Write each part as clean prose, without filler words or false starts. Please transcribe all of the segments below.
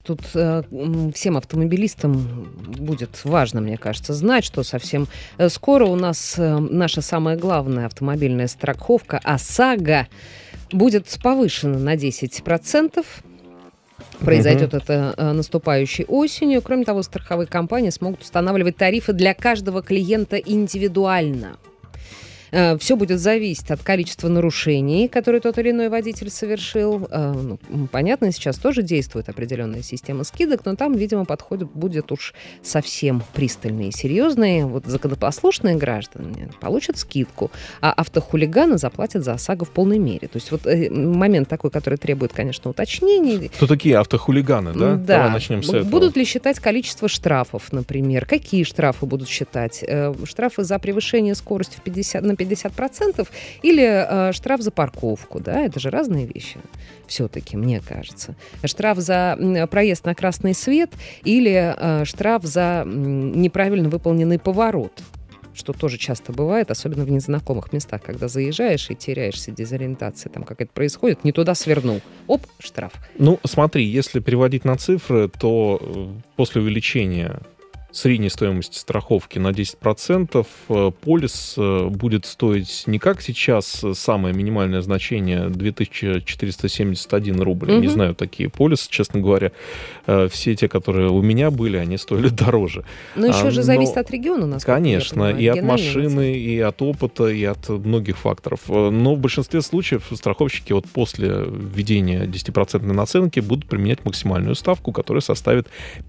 тут всем автомобилистам будет важно, мне кажется, знать, что совсем скоро у нас наша самая главная автомобильная страховка ОСАГО будет повышена на 10%. Произойдет это наступающей осенью. Кроме того, страховые компании смогут устанавливать тарифы для каждого клиента индивидуально. Все будет зависеть от количества нарушений, которые тот или иной водитель совершил. Понятно, сейчас тоже действует определенная система скидок, но там, видимо, подход будет уж совсем пристальный и серьезный. Вот законопослушные граждане получат скидку, а автохулиганы заплатят за ОСАГО в полной мере. То есть вот момент такой, который требует, конечно, уточнений. Кто такие автохулиганы, да? Да. Давай начнем с этого. Будут ли считать количество штрафов, например? Какие штрафы будут считать? Штрафы за превышение скорости на 50% или штраф за парковку, да, это же разные вещи все-таки, мне кажется. Штраф за проезд на красный свет или штраф за неправильно выполненный поворот, что тоже часто бывает, особенно в незнакомых местах, когда заезжаешь и теряешься, дезориентация там какая-то происходит, не туда свернул, оп, штраф. Ну, смотри, если переводить на цифры, то после увеличения средней стоимости страховки на 10% полис будет стоить не как сейчас самое минимальное значение 2471 рубль. Не знаю такие полисы, честно говоря. Все те, которые у меня были, они стоили дороже. Но еще же зависит от региона, насколько конечно, я понимаю, и от машины, и от опыта, и от многих факторов. Но в большинстве случаев страховщики вот после введения 10% наценки будут применять максимальную ставку, которая составит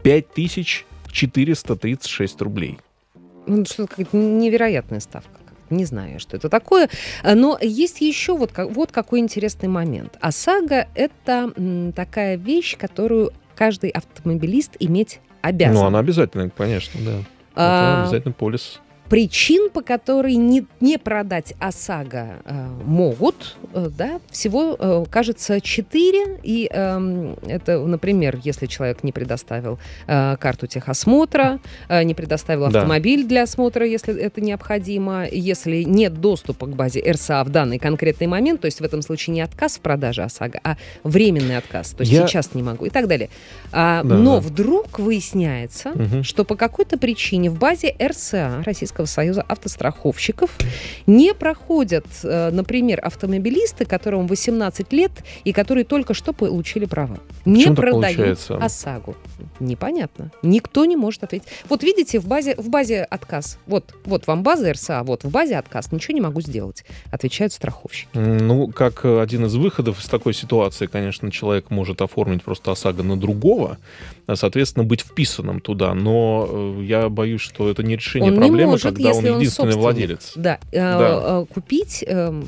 5436 рублей. Ну, что-то какая-то невероятная ставка. Не знаю, что это такое. Но есть еще вот какой интересный момент. ОСАГО — это такая вещь, которую каждый автомобилист иметь обязан. Ну, она обязательная, конечно, да. Это обязательно полис. Причин, по которой не продать ОСАГО могут, да, всего, кажется, 4. И это, например, если человек не предоставил карту техосмотра, не предоставил автомобиль для осмотра, если это необходимо, если нет доступа к базе РСА в данный конкретный момент, то есть в этом случае не отказ в продаже ОСАГО, а временный отказ, то есть сейчас не могу и так далее. Но вдруг выясняется, что по какой-то причине в базе РСА, Российского союза автостраховщиков, не проходят, например, автомобилисты, которым 18 лет и которые только что получили права. Не продают ОСАГО. Непонятно. Никто не может ответить. Вот видите, в базе отказ. Вот вам база РСА, вот в базе отказ. Ничего не могу сделать, отвечают страховщики. Ну, как один из выходов из такой ситуации, конечно, человек может оформить просто ОСАГО на другого, соответственно, быть вписанным туда. Но я боюсь, что это не решение проблемы, когда он единственный владелец. Да. Купить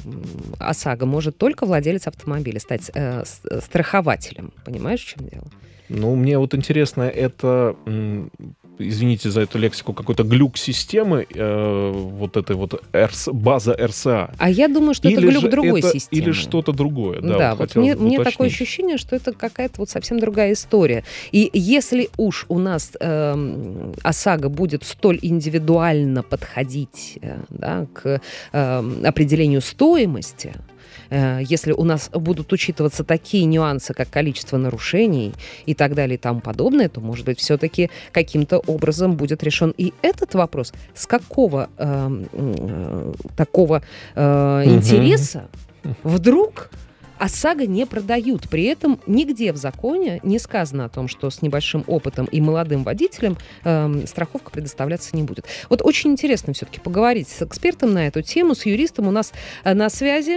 ОСАГО может только владелец автомобиля, стать страхователем. Понимаешь, в чем дело? Ну, мне вот интересно, это, извините за эту лексику, какой-то глюк системы, вот этой вот база РСА. А я думаю, что это глюк другой системы. Или что-то другое. Да, вот мне такое ощущение, что это какая-то вот совсем другая история. И если уж у нас ОСАГО будет столь индивидуально подходить к определению стоимости, если у нас будут учитываться такие нюансы, как количество нарушений и так далее и тому подобное, то, может быть, все-таки каким-то образом будет решен и этот вопрос. С какого такого интереса вдруг ОСАГО не продают? При этом нигде в законе не сказано о том, что с небольшим опытом и молодым водителем страховка предоставляться не будет. Вот очень интересно все-таки поговорить с экспертом на эту тему, с юристом. У нас на связи...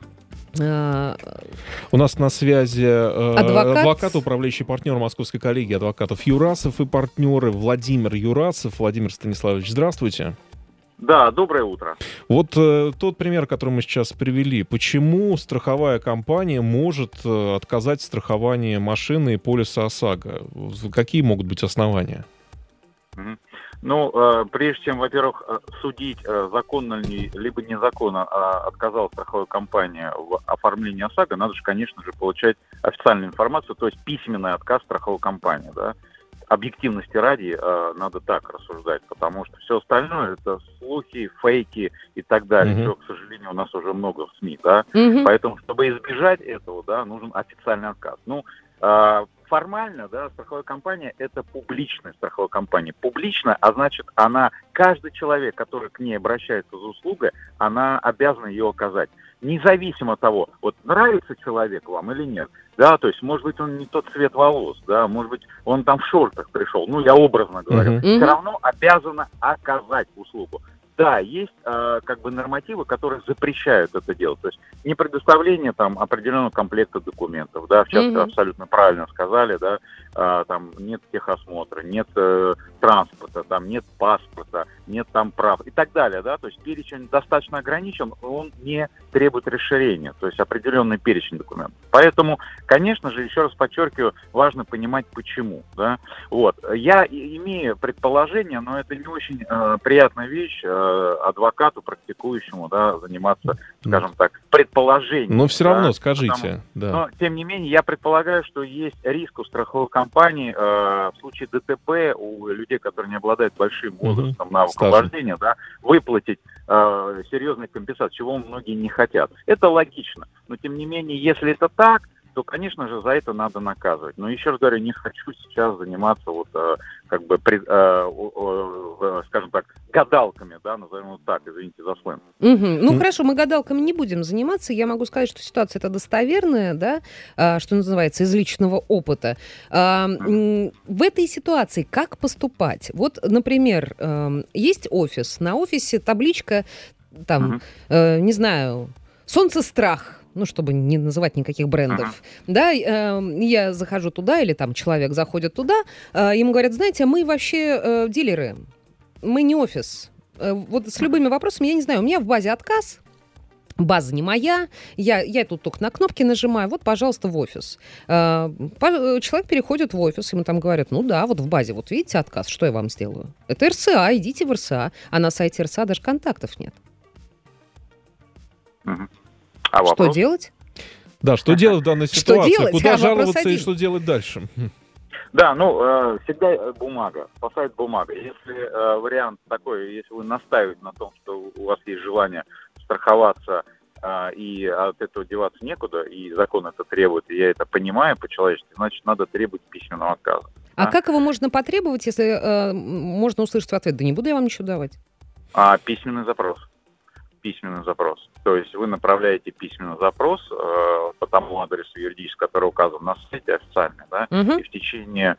У нас на связи адвокат, управляющий партнер Московской коллегии адвокатов Юрасов и партнеры Владимир Юрасов. Владимир Станиславович, здравствуйте. Да, доброе утро. Вот тот пример, который мы сейчас привели. Почему страховая компания может отказать в страховании машины и полиса ОСАГО? Какие могут быть основания? Ну, прежде чем, во-первых, судить, законно ли, либо незаконно отказала страховая компания в оформлении ОСАГО, надо же, конечно же, получать официальную информацию, то есть письменный отказ страховой компании, да. Объективности ради надо так рассуждать, потому что все остальное это слухи, фейки и так далее. Чего, к сожалению, у нас уже много в СМИ, да. Поэтому, чтобы избежать этого, да, нужен официальный отказ. Ну, формально, да, страховая компания – это публичная страховая компания. Публичная, а значит, каждый человек, который к ней обращается за услугой, она обязана ее оказать. Независимо от того, вот нравится человек вам или нет, да, то есть, может быть, он не тот цвет волос, да, может быть, он там в шортах пришел, я образно говорю, все равно обязана оказать услугу. Да, есть нормативы, которые запрещают это делать. То есть не предоставление там определенного комплекта документов, да, в частности, абсолютно правильно сказали, да, там нет техосмотра, нет транспорта, там нет паспорта, нет там прав и так далее, да, то есть перечень достаточно ограничен, он не требует расширения, то есть определенный перечень документов. Поэтому, конечно же, еще раз подчеркиваю, важно понимать почему, да. Вот. Я имею предположение, но это не очень приятная вещь адвокату, практикующему, да, заниматься, скажем так, предположением. Но все равно да, скажите. Да. Но, тем не менее, я предполагаю, что есть риск у страховых компаний в случае ДТП у людей, которые не обладают большим возрастом навыков вождения, да, выплатить серьезные компенсации, чего многие не хотят. Это логично. Но, тем не менее, если это так, то, конечно же, за это надо наказывать. Но еще раз говорю, не хочу сейчас заниматься скажем так, гадалками, да, назовем вот так, извините за сленг. Хорошо, мы гадалками не будем заниматься. Я могу сказать, что ситуация эта достоверная, да, что называется, из личного опыта. В этой ситуации как поступать? Вот, например, есть офис, на офисе табличка, там, не знаю, «Солнцестрах», чтобы не называть никаких брендов, да, я захожу туда, или там человек заходит туда, ему говорят, знаете, мы вообще дилеры, мы не офис. Вот с любыми вопросами, я не знаю, у меня в базе отказ, база не моя, я тут только на кнопки нажимаю, вот, пожалуйста, в офис. Человек переходит в офис, ему там говорят, да, вот в базе, вот видите отказ, что я вам сделаю? Это РСА, идите в РСА, а на сайте РСА даже контактов нет. Что делать? Да, что делать в данной ситуации? Куда жаловаться и что делать дальше? Да, всегда бумага, спасает бумага. Если вариант такой, если вы настаиваете на том, что у вас есть желание страховаться, и от этого деваться некуда, и закон это требует, и я это понимаю по-человечески, значит, надо требовать письменного отказа. А как его можно потребовать, если можно услышать в ответ, да не буду я вам ничего давать? Письменный запрос. То есть вы направляете письменный запрос по тому адресу юридическому, который указан на сайте официально, да, и в течение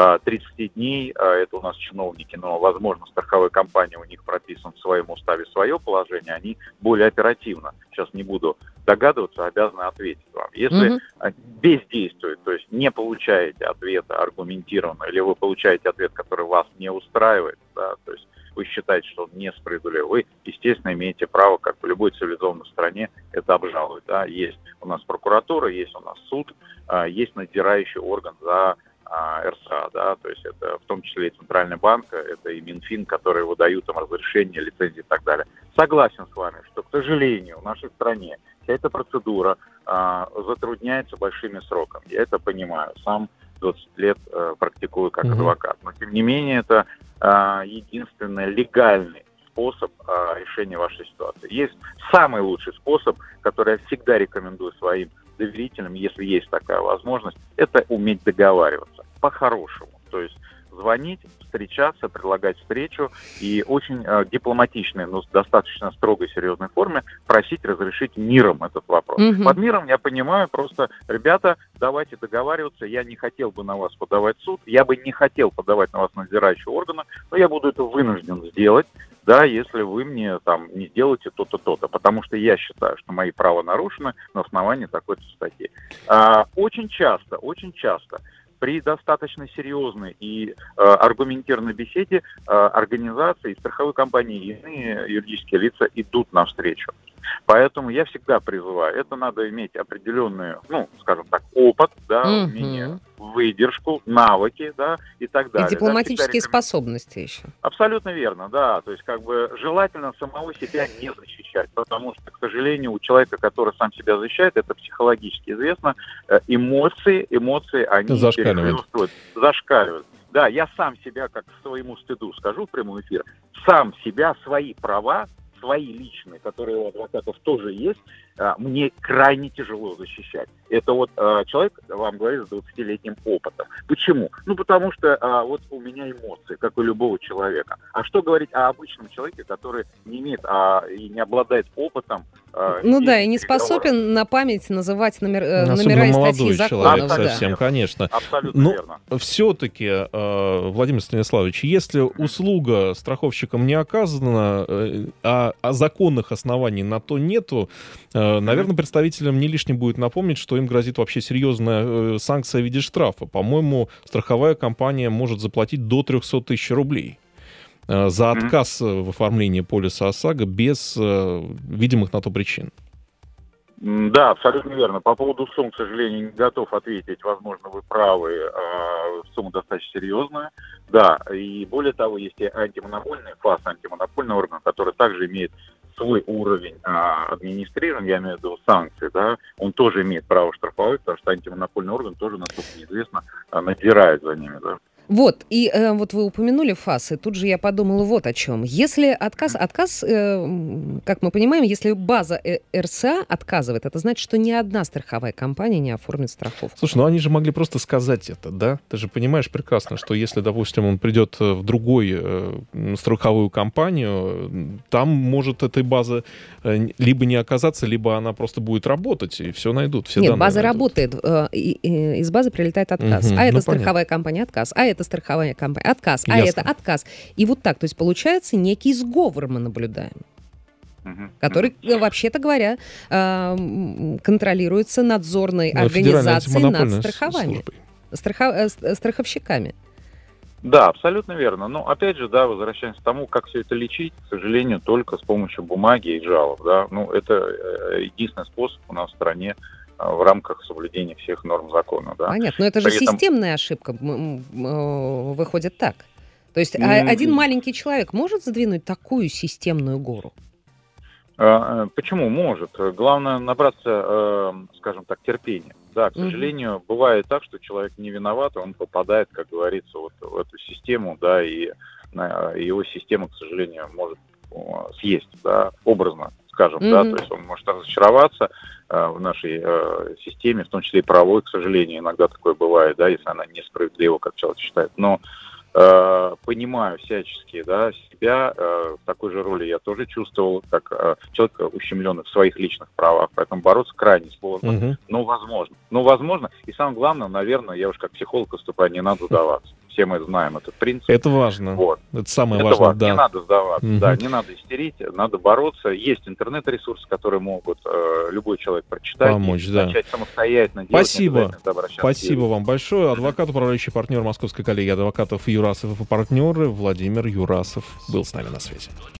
30 дней, это у нас чиновники, но, возможно, страховой компании, у них прописан в своем уставе свое положение, они более оперативно, сейчас не буду догадываться, обязаны ответить вам. Если бездействует, то есть не получаете ответа аргументированно, или вы получаете ответ, который вас не устраивает, да, то есть вы считаете, что он несправедливый, вы, естественно, имеете право, как в любой цивилизованной стране, это обжаловать. Да? Есть у нас прокуратура, есть у нас суд, есть надзирающий орган за РСА, да, то есть это в том числе и Центральный банк, это и Минфин, которые выдают им разрешения, лицензии и так далее. Согласен с вами, что, к сожалению, в нашей стране вся эта процедура затрудняется большими сроками. Я это понимаю, сам 20 лет практикую как адвокат. Но, тем не менее, это единственный легальный способ решения вашей ситуации. Есть самый лучший способ, который я всегда рекомендую своим доверителям, если есть такая возможность, это уметь договариваться по-хорошему. То есть звонить, встречаться, предлагать встречу и очень дипломатичной, но достаточно строгой, серьезной форме просить разрешить миром этот вопрос. Под миром я понимаю просто, ребята, давайте договариваться, я не хотел бы на вас подавать в суд, я бы не хотел подавать на вас надзирающие органы, но я буду это вынужден сделать, да, если вы мне там не сделаете то-то, то-то, потому что я считаю, что мои права нарушены на основании такой-то статьи. Очень часто при достаточно серьезной и аргументированной беседе организации, страховые компании и иные юридические лица идут навстречу. Поэтому я всегда призываю, это надо иметь определенный, скажем так, опыт, да, умение, выдержку, навыки, да, и так далее. И дипломатические способности еще. Абсолютно верно, да. То есть, желательно самого себя не защищать, потому что, к сожалению, у человека, который сам себя защищает, это психологически известно, эмоции, они зашкаливают. Да, я сам себя, как к своему стыду скажу в прямой эфир, сам себя, свои права, свои личные, которые у адвокатов тоже есть, мне крайне тяжело защищать. Это вот человек вам говорит с 20-летним опытом. Почему? Ну, потому что вот у меня эмоции, как у любого человека. А что говорить о обычном человеке, который не имеет и не обладает опытом? Ну да, и не способен на память называть номера и статьи молодой законов. человек совсем, конечно. Абсолютно верно. Все-таки, Владимир Станиславович, если услуга страховщикам не оказана, а законных оснований на то нету, наверное, представителям не лишним будет напомнить, что им грозит вообще серьезная санкция в виде штрафа. По-моему, страховая компания может заплатить до 300 тысяч рублей за отказ в оформлении полиса ОСАГО без видимых на то причин. Да, абсолютно верно. По поводу сумм, к сожалению, не готов ответить. Возможно, вы правы. Сумма достаточно серьезная. Да, и более того, есть и антимонопольный ФАС, антимонопольный орган, который также имеет свой уровень администрирования, я имею в виду санкций, да, он тоже имеет право штрафовать, потому что антимонопольный орган тоже, насколько мне известно, надзирает за ними, да. Вот, и вот вы упомянули ФАС, и тут же я подумала вот о чем. Если отказ, как мы понимаем, если база РСА отказывает, это значит, что ни одна страховая компания не оформит страховку. Слушай, ну они же могли просто сказать это, да? Ты же понимаешь прекрасно, что если, допустим, он придет в другую страховую компанию, там может этой базы либо не оказаться, либо она просто будет работать, и все найдут, все Нет, данные база найдут. работает, из базы прилетает отказ, а это страховая компания отказ, а это страховая компания отказ, а это отказ. И вот так, то есть получается некий сговор мы наблюдаем, который, вообще-то говоря, контролируется надзорной организацией над страховщиками. Да, абсолютно верно. Но опять же, да, возвращаемся к тому, как все это лечить, к сожалению, только с помощью бумаги и жалоб. Да? Ну, это единственный способ у нас в стране в рамках соблюдения всех норм закона. Да. Понятно, но это же системная ошибка, выходит так. То есть один маленький человек может сдвинуть такую системную гору? Почему? Может. Главное набраться, скажем так, терпения. Да, к сожалению, бывает так, что человек не виноват, он попадает, как говорится, вот в эту систему, да, и его система, к сожалению, может съесть, да, образно скажем, да, то есть он может разочароваться в нашей системе, в том числе и правовой, к сожалению, иногда такое бывает, да, если она несправедлива, как человек считает, но понимаю всячески, да, себя в такой же роли я тоже чувствовал, как человек, ущемленный в своих личных правах, поэтому бороться крайне сложно, но возможно. Но возможно, и самое главное, наверное, я уж как психолог выступаю, не надо сдаваться. Все мы знаем этот принцип. Это важно. Вот. Это самое важное, важно. Да. Не надо сдаваться, да, не надо истерить, надо бороться. Есть интернет-ресурсы, которые могут любой человек прочитать, помочь, да. начать самостоятельно делать. Спасибо вам большое. Адвокат, управляющий партнер московской коллегии адвокатов Юрасов и партнеры Владимир Юрасов был с нами на связи.